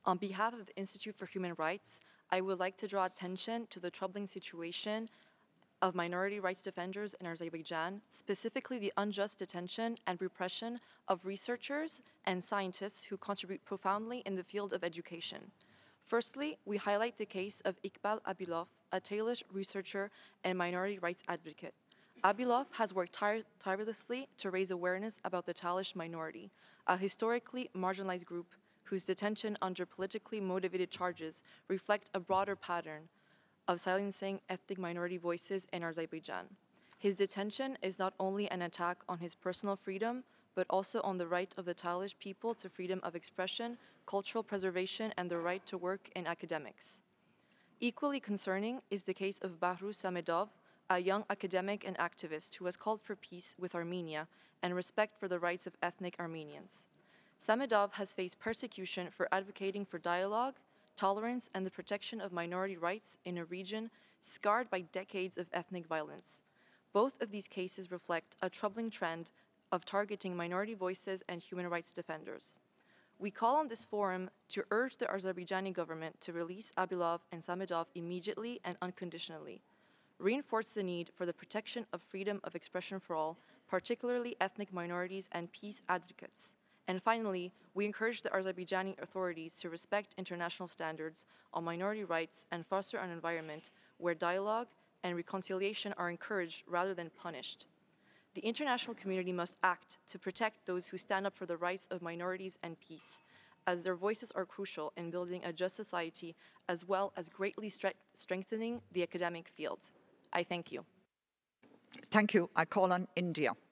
On behalf of the Institute for Human Rights, I would like to draw attention to the troubling situation of minority rights defenders in Azerbaijan, specifically the unjust detention and repression of researchers and scientists who contribute profoundly in the field of education. Firstly, we highlight the case of Iqbal Abilov, a Talish researcher and minority rights advocate. Abilov has worked tirelessly to raise awareness about the Talish minority, a historically marginalized group whose detention under politically motivated charges reflect a broader pattern of silencing ethnic minority voices in Azerbaijan. His detention is not only an attack on his personal freedom, but also on the right of the Talish people to freedom of expression, cultural preservation, and the right to work in academics. Equally concerning is the case of Bahru Samedov, a young academic and activist who has called for peace with Armenia and respect for the rights of ethnic Armenians. Samedov has faced persecution for advocating for dialogue, tolerance, and the protection of minority rights in a region scarred by decades of ethnic violence. Both of these cases reflect a troubling trend of targeting minority voices and human rights defenders. We call on this forum to urge the Azerbaijani government to release Abilov and Samedov immediately and unconditionally, reinforce the need for the protection of freedom of expression for all, particularly ethnic minorities and peace advocates. And finally, we encourage the Azerbaijani authorities to respect international standards on minority rights and foster an environment where dialogue and reconciliation are encouraged rather than punished. The international community must act to protect those who stand up for the rights of minorities and peace, as their voices are crucial in building a just society as well as greatly strengthening the academic field. I thank you. Thank you. I call on India.